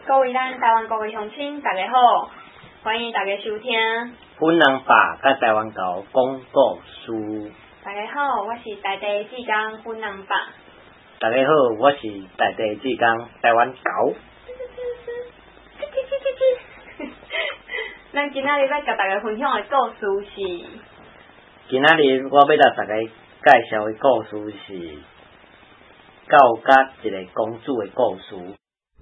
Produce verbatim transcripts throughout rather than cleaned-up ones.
各位咱台湾各位乡亲，大家好，欢迎大家收听本人爸甲台湾狗讲故事。 大家好，我是在地志工本人爸。 大家好，我是在地志工台湾狗。 咱今仔日要甲大家分享的故事是， 今仔日我要甲大家介绍的故事是狗甲一个公主的故事。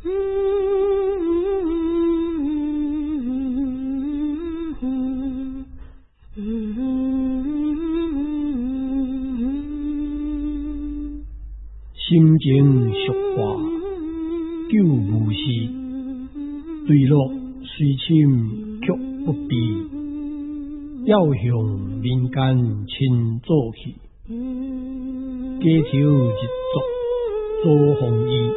心情俗化，旧无事，对落随心却不避，要向民间亲做去，街头日作做红衣。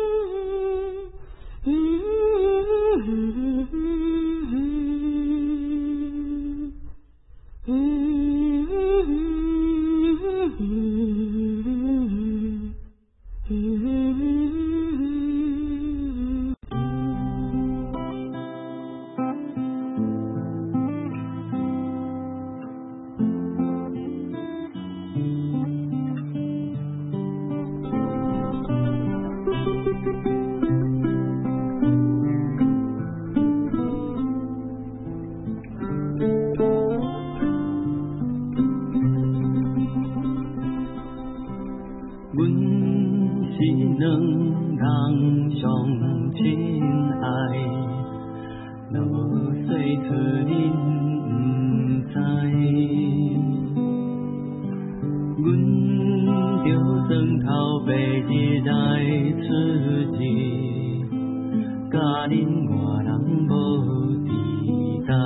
两人相亲爱，落水出恁不知。阮着床头白日来出日，甲恁外人无地在。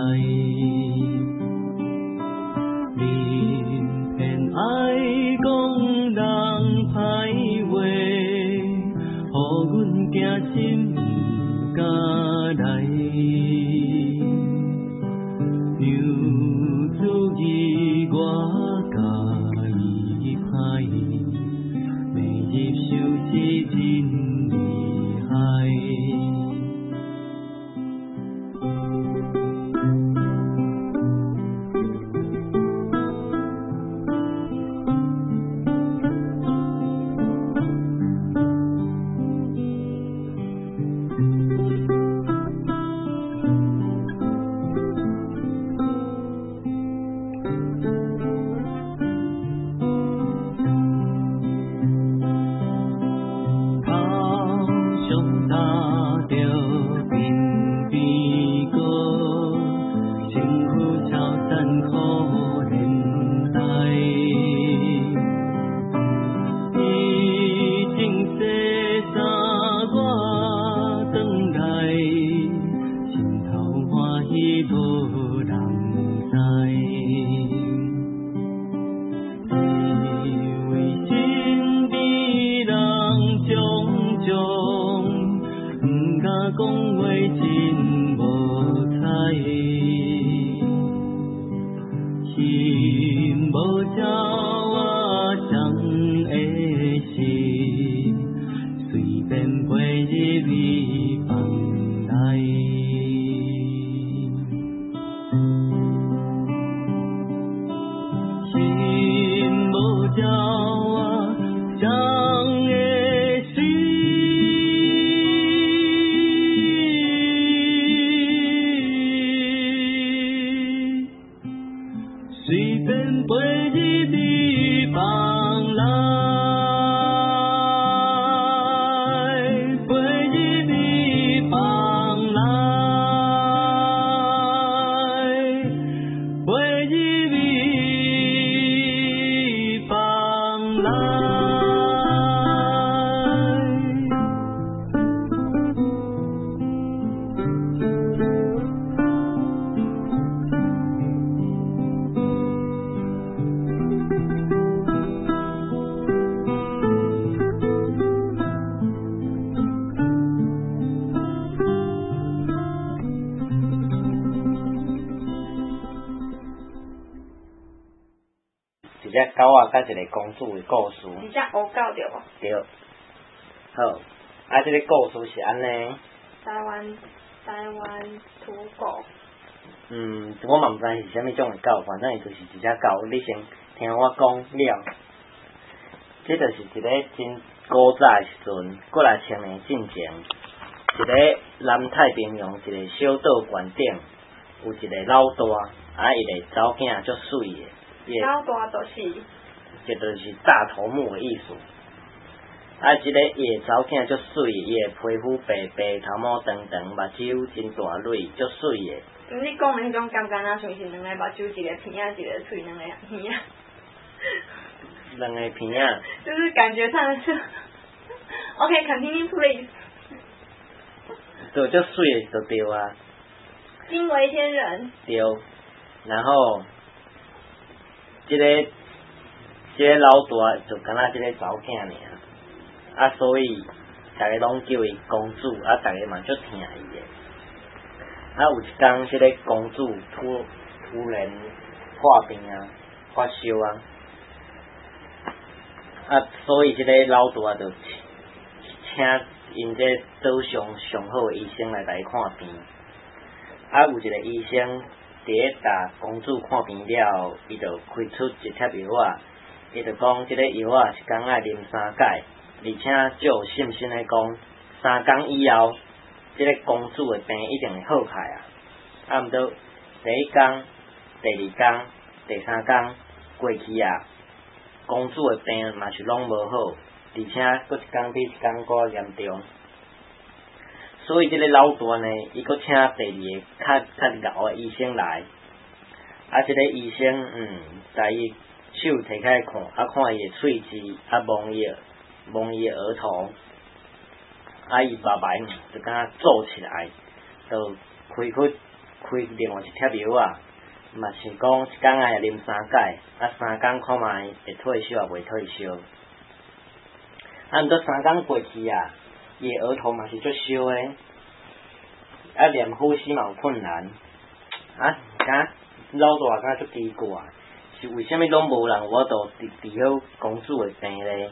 恁偏爱讲人歹话。予阮惊心不敢来，娘子义我甲伊歹，每日受是真厉害。讲话真无彩，心无照我谁会是，随便陪日你放来。心无照我谁会是。随便陪日你放来，陪日你放来，陪日你放来。 一只狗仔甲一个公主的故事。 一只乌狗对无？ 对。好，啊，这个故事是安尼， 台湾台湾土狗。 嗯，我嘛毋知是啥物种的狗，反正伊就是一只狗。你先听我讲了，这就是一个真古早的时阵，过来千年进前，一个南太平洋一个小岛悬顶，有一个老大，啊，伊个查某囝足水的。 老大就是。 这就是大头目的意思。啊，即、這个伊个查某囝足水，伊个皮肤白白，头毛长长，目睭真大蕊，足水的。 你讲的迄种感觉啊，像是两个目睭，一个鼻啊，一个喙，两个耳啊。 两个鼻啊。 就是感觉上是。OK, continue please. 对，足水的就对啊。 惊为天人。 对，然后，即、這个。即个老大就敢若即个查某囝尔，啊，所以大家拢叫伊公主，啊，大家嘛足疼伊个。啊，有一天，即个公主突突然破病啊，发烧啊，啊，所以即个老大就请因这岛上上好的医生来来看病。啊，有一个医生伫咧打公主看病了，伊就开出一贴药仔。伊就讲，即个药啊是讲爱啉三解，而且足有信心的讲，三工以后，即、這个公主的病一定会好开啊。啊，毋过第一工、第二工、第三工过去啊，公主的病嘛是拢无好，而且佫一工比一工佫严重。所以即个老大呢，伊佫请第二个较较老的医生来，啊，即、這个医生嗯，在伊。手摕起来看，啊看伊的喙齿，啊摸伊的摸伊的额头，啊伊白白就敢若皱起来，就开去开另外一贴药啊，嘛是讲一工爱啉三解，啊三工看卖会退烧啊袂退烧，啊毋过三工过去啊，伊的额头嘛是足烧的，啊连呼吸嘛有困难，啊敢老大敢足奇怪。是为虾米拢无人我都治治好公主的病咧？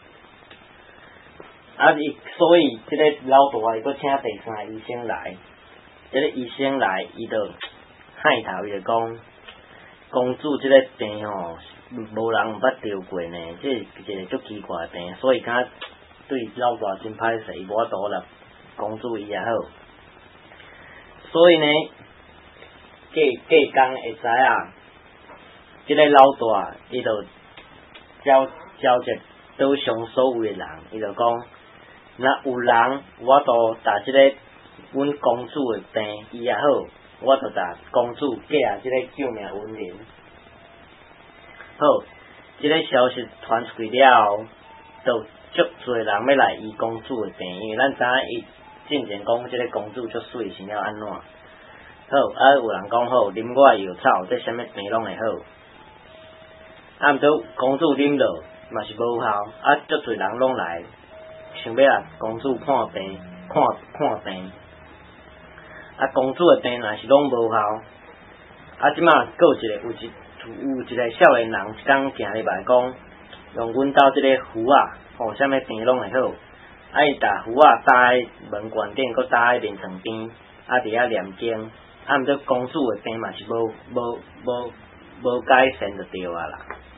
啊，伊所以即个老大伊佫请第三个医生来，即、這个医生来，伊就害头，伊就讲公主即个病吼，无人有捌得过呢，即是一个足奇怪的病，所以敢对老大真歹势，伊无法度啦，公主伊也好，所以呢，过过工会知啊。即个老大，伊就召召集岛上所有的人，伊就讲，若有人我都打即个阮公主的病医也好，我就打公主嫁即个救命恩人。好，即、這个消息传出去了后，就足侪人要来医公主的病，因为咱知影伊进前讲即个公主足水是了安怎？好，啊有人讲好，啉我药草，即啥物病拢会好。啊，毋过公主啉落嘛是无效，啊，足侪人拢来，想要啊公主看病，看看病，啊，公主的病若是拢无效，啊，即马佫有一个有一有一个少年人一工行入来讲，用阮兜即个符啊，吼，啥物病拢会好，啊，伊把符啊搭在门关顶，佫搭在面床边，啊，伫遐念经，啊，毋过公主的病嘛是无无无无改善就对啊啦。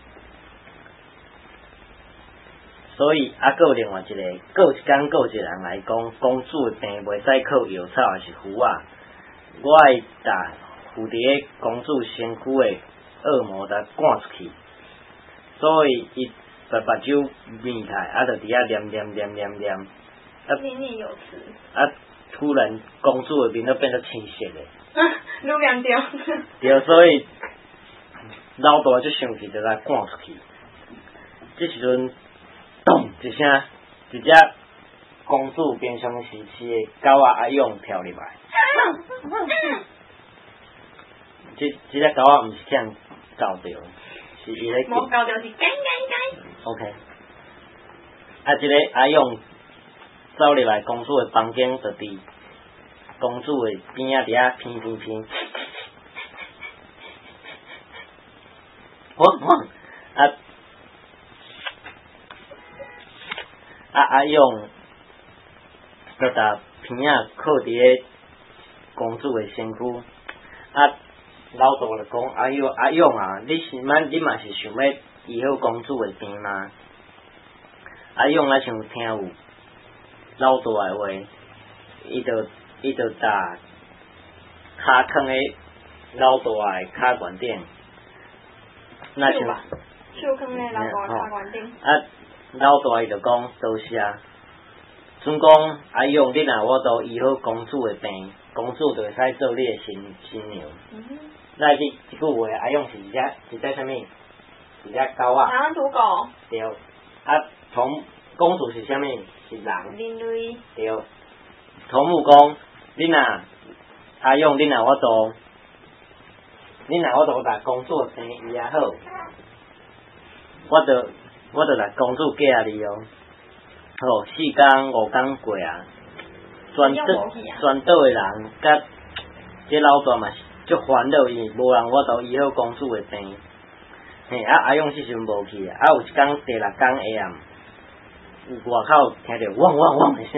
所以啊，佫有另外一个，佫有一工，佫有一个人来讲，公主的病袂使靠药草还是符啊，我会把附伫咧公主身躯的恶魔甲赶出去。所以伊把目睭眯开，啊，就伫遐念念念念念，啊， 念念有词。 啊，突然公主的面都变得青色的。 啊，愈念着。 对，所以老大就生气，就来赶出去。这时阵。咚一声，一只公主平常时饲的狗仔阿勇跳入来。这这只狗仔毋是这样搞着，是伊咧。 无搞着是干干干。 OK。啊，这个阿勇走入来公主的房间，就伫公主的边仔伫遐偏偏偏。汪汪啊！啊阿勇，就打片仔靠伫咧公主诶身躯，啊老大就讲阿勇阿勇啊，你是满你嘛是想要医好公主诶病吗？阿勇啊像听有老大诶话，伊就伊就打骹囥诶老大诶骹悬顶，那像手囥咧老大骹悬顶。 啊，老大伊就讲多谢。准讲阿勇，你若我都医好公主诶病，公主就会使做你诶新新娘。嗯哼。那这这句话，阿勇是一只是只啥物？是只狗啊。 人土狗。 对。啊，同公主是啥物？是人。 人类。 对。同母讲，你若阿勇，你若我都，你若我都把公主诶病医啊好，我就我就来公主嫁你哦。好，四工五工过啊，全岛全岛诶人，甲这老大嘛是足烦恼伊，无人我都医好公主诶病。嘿，啊阿勇即阵无去啊，啊有一工第六工下暗，外口听着汪汪汪诶声，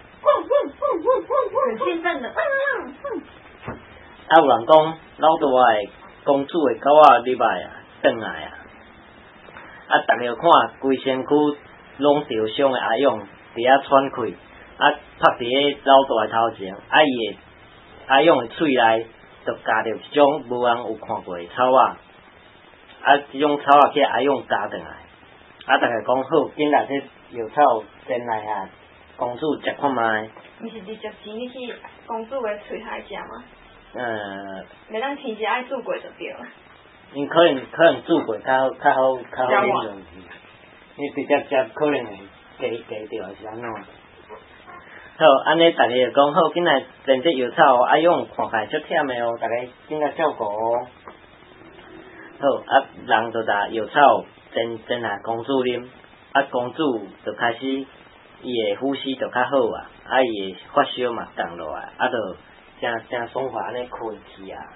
很兴奋的。 啊有人讲老大诶公主诶狗仔入来啊，转来啊，啊逐个看规身躯。拢受伤诶阿勇伫遐喘气，啊拍伫咧老大诶头前，啊伊诶阿勇诶喙内就夹着一种无人有看过诶草仔，啊即种草仔去阿勇夹转来，啊逐个讲好，紧来这药草煎来啊，公主食看卖。 毋是直接钱你去公主诶喙内食吗？ 呃。 袂当天时爱煮过就对了。 因可能可能煮过较较好较好饮用。你直接食可能会加加掉是安怎？好，安尼逐个就讲好，紧来煎这药草，阿勇看起来足忝诶哦，逐个紧来照顾哦。好，啊人就拿药草煎煎来公主啉，啊公主就开始伊诶呼吸就较好啊，啊伊诶发烧嘛降落来，啊就正正爽快安尼困去啊。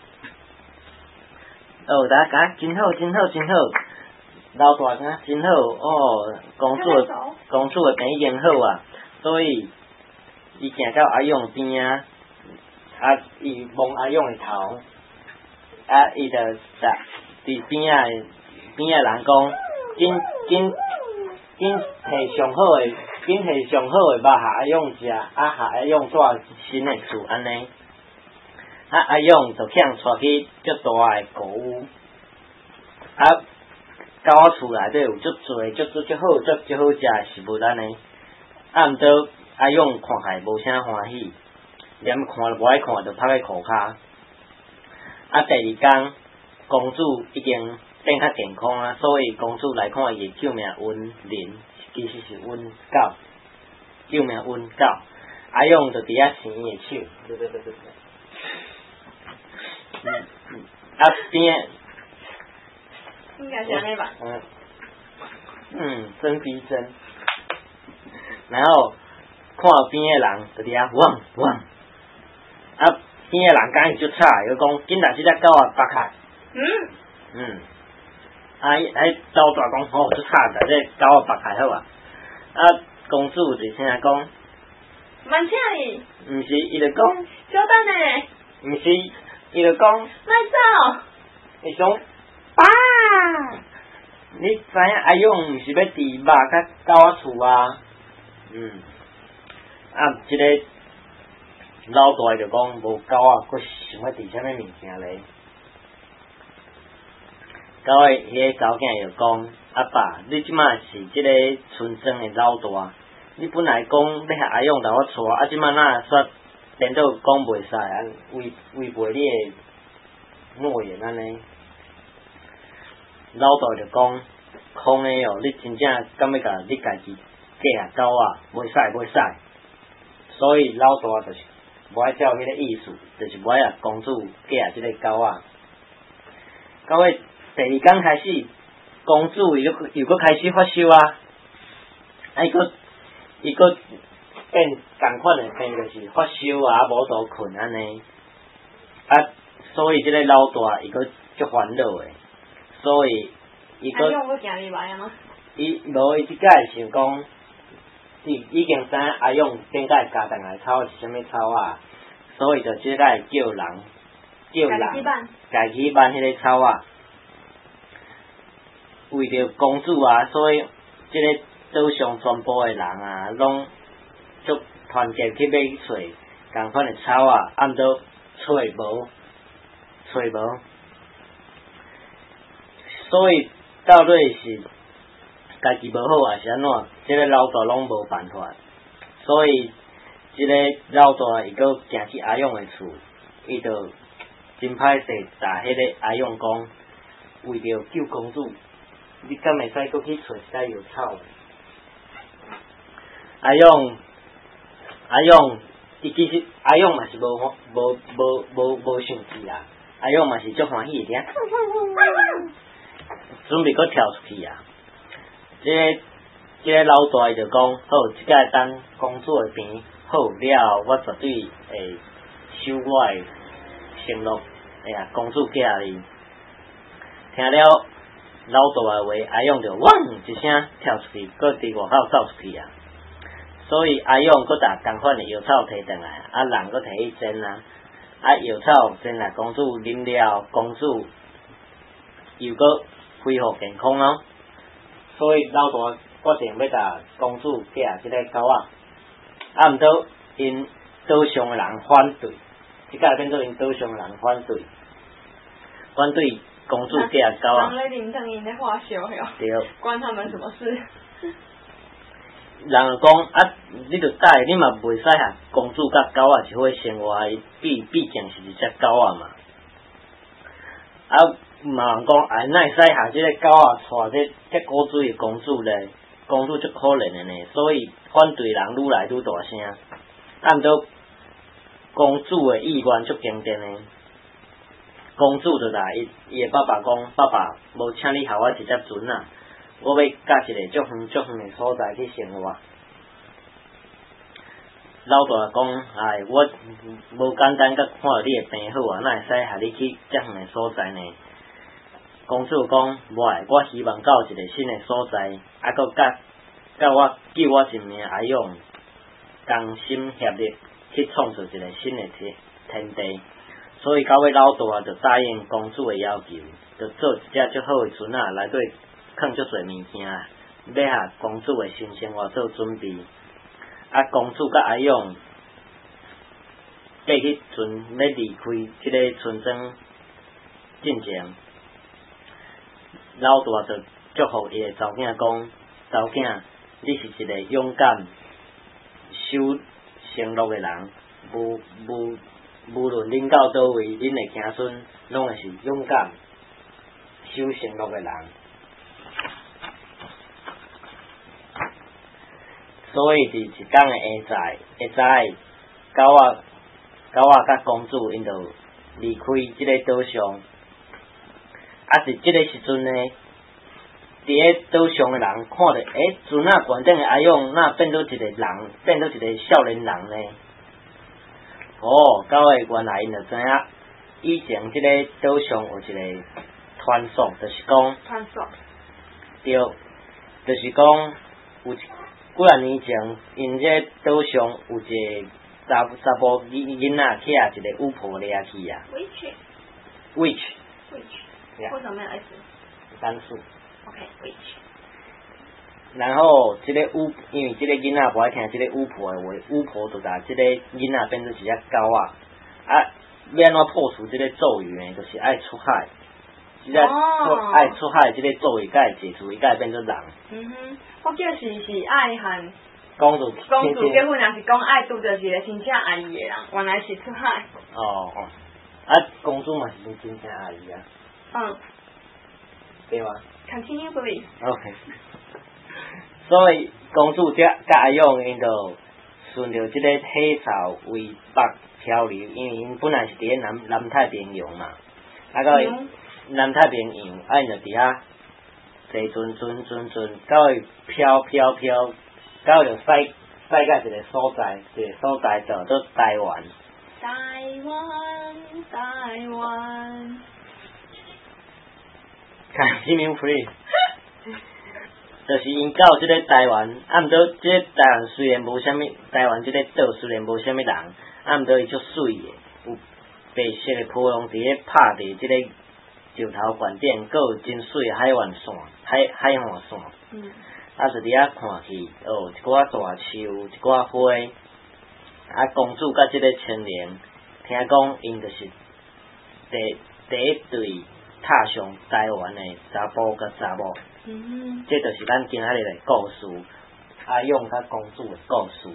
哦，大家真好真好真好。老大囝真好哦，公主公主诶病已经好啊，所以伊行到阿勇边啊，啊伊摸阿勇诶头，啊伊就在伫边啊边啊人讲，紧紧紧摕上好诶，紧摕上好诶肉下阿勇食，啊下阿勇住新诶厝安尼，啊阿勇就向带去足大诶古屋，啊。狗仔厝内底有足侪足足足好足足好食诶食物安尼，啊毋过阿勇看起来无啥欢喜，连看都无爱看，就趴喺裤骹。啊第二工，公主已经变较健康啊，所以公主来看伊诶救命恩人，其实是恩狗，救命恩狗。阿勇就伫遐伸伊诶手，对对对对对。嗯嗯，啊边。 应该是安尼吧。 嗯，嗯，真逼真。然后看边诶人就伫遐汪汪，啊边诶人讲伊足吵，伊讲紧来即只狗仔拔开。嗯。嗯。啊，迄老大讲吼足吵，但这狗仔拔开好啊。啊，公主就听讲。 慢请你。 毋是，伊就讲。 稍等咧。 毋是，伊就讲。 莫走。 伊讲。爸，你知影阿勇毋是要伫肉甲狗仔厝啊？嗯，啊，即、這个老大就讲无狗仔，佫想要伫啥物物件咧？到尾迄个狗囝就讲：阿爸，你即马是即个村庄诶老大，你本来讲要甲阿勇来我娶，啊，即马哪煞变做讲袂使，啊，违违背你诶诺言安尼。老大就讲，空诶哦，你真正敢要甲你家己嫁狗仔，袂使袂使。所以老大就是无爱照迄个意思，就是无爱公主嫁即个狗仔。到尾第二天开始，公主又又搁开始发烧啊，啊伊搁伊搁变同款诶病，就是发烧啊，无度困安尼。啊，所以即个老大伊搁足烦恼诶。所以，伊个， 伊无伊即届想讲， 已已经知阿勇顶届家当来草是啥物草啊，所以就即个叫人叫人家己办迄个草啊。为着公主啊，所以即个岛上全部诶人啊，拢足团结去买找共款诶草啊，按到找无，找无，所以到底是家己无好还是安怎？即、这个老大拢无办法，所以即个老大伊阁行去阿勇诶厝，伊就真歹势，打迄个阿勇讲，为着救公主。你敢会使搁去找一块药草？阿勇，阿勇，伊其实阿勇嘛是无无无无无生气啊，阿勇嘛是足欢喜的，准备搁跳出去啊！即、这个即、这个老大伊就讲，好，即个当公主的边好了，我绝对会守我的承诺。哎呀，公主嫁你，听了。老大的话，阿勇就汪一声跳出去，搁伫外口走出去啊！所以阿勇搁打共款的药草摕转来，啊人搁摕去煎啊，啊药草煎来，公主啉了，公主又搁恢复健康哦。所以老大决定要甲公主嫁即个狗仔，啊毋过因岛上的人反对，即个变做因岛上的人反对，反对。公主嫁狗啊！ 人咧林正英咧化修哟， 对， 关他们什么事？ 人就讲啊，你着带，你嘛袂使下公主甲狗啊一伙生活，毕毕竟是一只狗啊嘛。啊，嘛人讲，哎，哪会使下即个狗啊，带这这古锥的公主咧？公主足可怜的呢，所以反对人愈来愈大声。啊，毋过公主的意愿足坚定的。公主就来，伊伊爸爸讲，爸爸无请你下我一只船啊，我要甲一个足远足远的所在去生活。老大讲，哎，我无简单甲看到你的病好啊，哪会使下你去遮远的所在呢？公主讲，袂，我希望到一个新的所在，啊，搁甲甲我救我一命阿勇，同心协力去创造一个新的天天地。所以到尾老大就答应公主的要求，就做一只足好的船啊，内底放足侪物件，要下公主的新生活做准备。啊，公主甲阿勇爬去船要离开即个村庄进前，老大就祝福伊的查某囝讲：查某囝，你是一个勇敢、守承诺的人，无无。无论恁到倒位，恁的子孙拢会是勇敢、守承诺的人。所以伫一天的下昼，下昼狗仔、狗仔甲公主因就离开即个岛上。啊，是即个时阵呢，伫个岛上的人看到，诶，船仔悬顶的阿勇，那变做一个人，变做一个少年人呢？哦，到尾原来因就知影，以前即个岛上有一个传说，就是讲， 传说， 对，就是讲有几啊年前，因即个岛上有一个查查甫囡仔去一个巫婆掠去啊。 Witch。 Witch。 Witch。为什么没有 S？ 单数。 OK，Witch。 然后，即个巫，因为即个囡仔无爱听即个巫婆的话，巫婆就把即个囡仔变做一只狗啊！啊，要安怎破除即个咒语呢？就是爱出海，即个爱出海，即个咒语该解除，伊该变做人。 嗯哼，我叫是是爱和公主公主结婚，若是讲爱拄着一个真正爱伊的人，原来是出海。 哦哦，啊，公主嘛是真正爱伊啊。 嗯。 对吗 ？Continue please. OK。所以公主甲甲阿勇因就顺着即个海潮为北漂流，因为因本来是伫咧南南太平洋嘛，啊到南太平洋，啊因就伫遐坐船船船船，到会飘飘飘，到就驶驶到一个所在，一个所在叫做台湾。 台湾，台湾。 Continue please. 就是因到即个台湾，啊毋过即个台湾虽然无啥物，台湾即个岛虽然无啥物人，啊毋过伊足水诶，有白色诶波浪伫咧拍伫即个石头悬顶，阁有真水诶海岸线、海海岸线。嗯。啊，就伫遐看去，哦，一寡大树，一寡花，啊，公主甲即个青年，听讲因就是第第一对踏上台湾诶查甫甲查某。嗯，这就是咱今仔日诶故事，阿勇甲公主诶故事。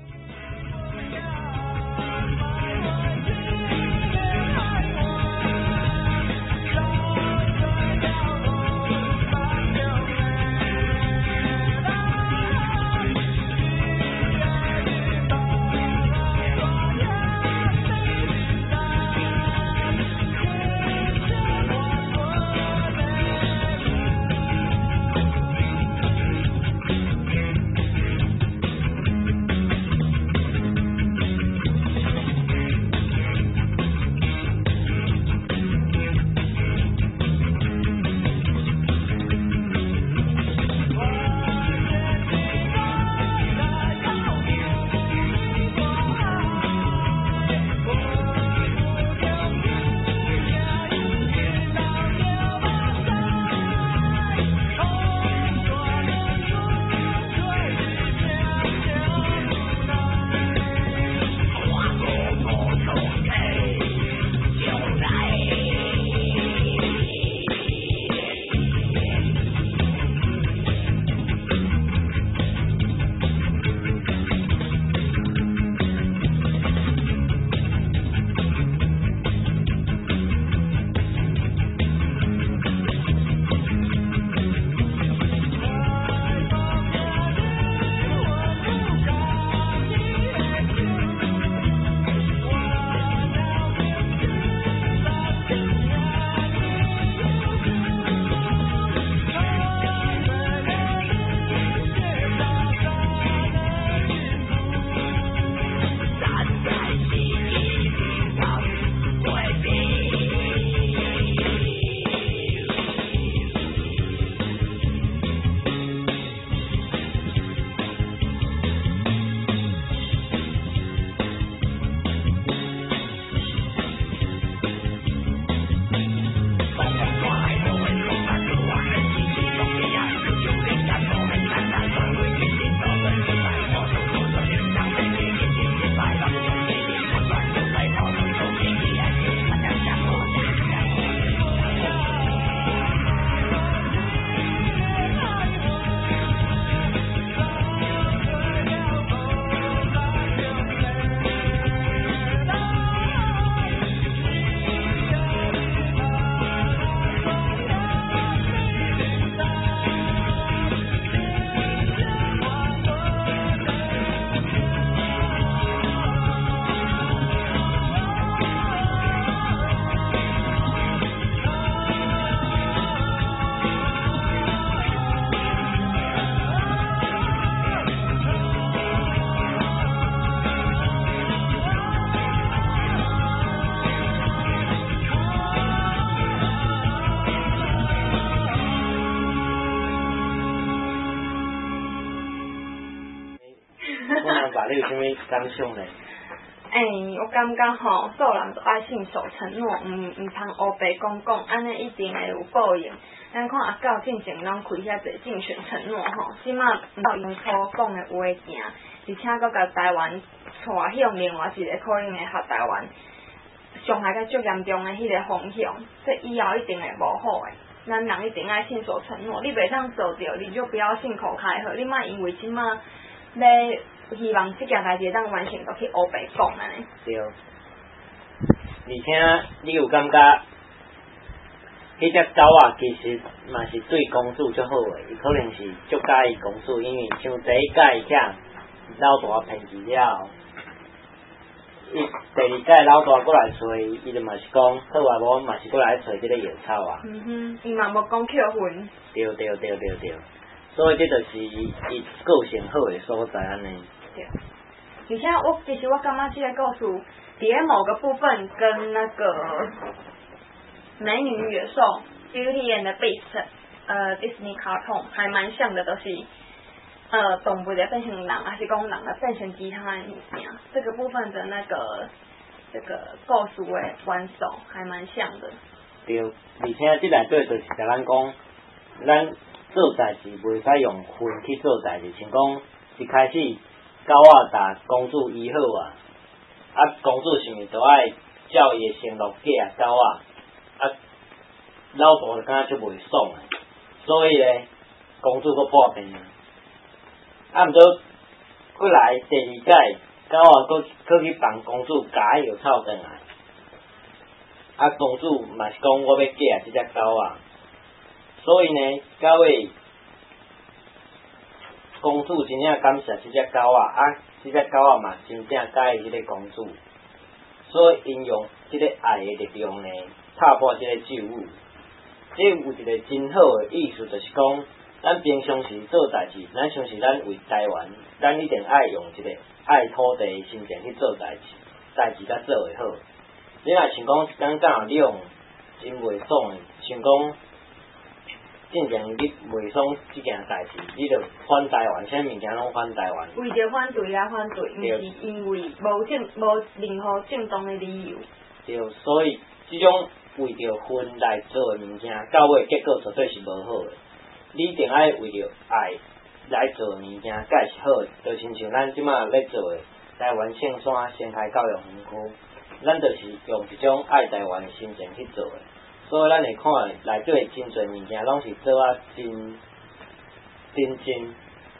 你有啥物感想咧？ 诶、欸，我感觉吼，做人都爱信守承诺，毋毋通黑白讲讲，安尼一定会有报应。咱看阿狗进前拢开遐侪竞选承诺吼，即马毋到因所讲的话行，而且佫甲台湾带向另外一个可能会合台湾伤害甲最严重的迄个方向，这以后一定会无好诶。咱人一定爱信守承诺，你袂当做着，你就不要信口开河，你莫因为即马要希望即件代志当完成，就去黑白讲安尼。 对，而且你有感觉，迄只狗啊，其实嘛是对公主足好诶，伊可能是足介意公主，因为像第一届伊囝老大骗去了，伊第二届老大过来找伊，伊就嘛是讲，好啊无嘛是过来找即个药草啊。 嗯哼，伊嘛无讲扣分。对对对对对，所以这就是伊个性好诶所在安尼。 对，而且我其实我感觉这个故事，伫咧某个部分跟那个美女与野兽 Beauty and the Beast 呃迪士尼卡通还蛮像的，都、就是呃动物的变成人，还是讲人的变成其他的物件。这个部分的那个这个构思的完手还蛮像的。 对，而且即内底就是甲咱讲，咱做代志袂使用分去做代志，像讲一开始狗仔甲公主医好啊，啊公主想就爱照伊的承诺嫁狗仔，啊老大就感觉就袂爽啊，所以咧公主佫破病啊，啊毋过过来第二届狗仔佫佫去帮公主家又臭转来。啊，公主嘛是讲我要嫁即只狗啊，所以呢，到尾公主真正感谢即只狗啊，啊，即只狗啊嘛真正介意即个公主，所以因用即个爱的力量呢，打破即个咒语。这有一个真好的意思，就是讲，咱平常时做代志，咱像是咱为台湾，咱一定爱用一个爱土地的心情去做代志，代志甲做会好。你若想讲刚刚你用真袂爽的，想讲正常你袂爽即件代志，你就反台湾，啥物件拢反台湾。 为着反对啊反对，毋是因为无正无任何正当的理由。 对，所以即种为着分来做的物件，到尾结果绝对是无好的。你一定爱为着爱来做物件，才是好的。就亲像咱即马咧做的台湾圣山生态教育园区。咱就是用一种爱台湾的心情去做的，所以咱会看内底真侪物件拢是做啊真真真，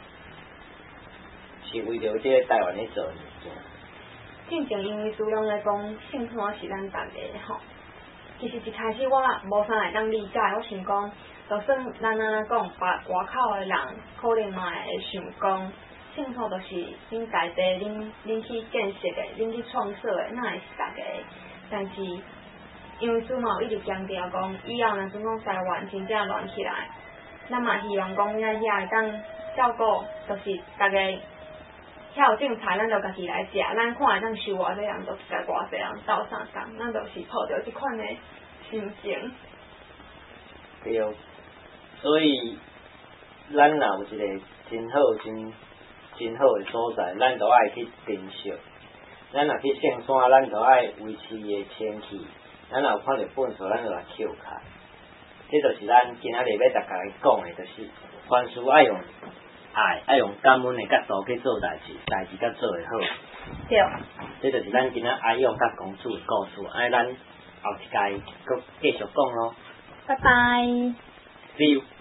是为着这个台湾咧做的物件。 正正因为主要来讲，圣山是咱大家吼。其实一开始我无啥会当理解，我想讲，就算咱安尼讲，外外口的人可能嘛会想讲。凊彩就是恁家己，恁恁去建设的，恁去创设的，那会是大家的。但是因为主嘛有一直强调讲，以后若阵讲台湾真正乱起来，咱嘛希望讲遐遐会当照顾，就是大家遐有种菜，咱就家己来食，咱看会当收偌济人，就是家偌济人斗相共，咱就是抱着即款的心情。 对，所以咱若有一个真好真。真好的所在，咱都爱去珍惜。咱若去圣山，咱都爱维持伊的天气。咱若有看到粪扫，咱就来捡开。这就是咱今仔日要大家讲的，就是凡事爱用爱，爱用感恩的角度去做代志，代志甲做会好。 对。 这就是咱今仔爱用甲公主的故事，爱咱后一届搁继续讲咯。 拜拜。 See you.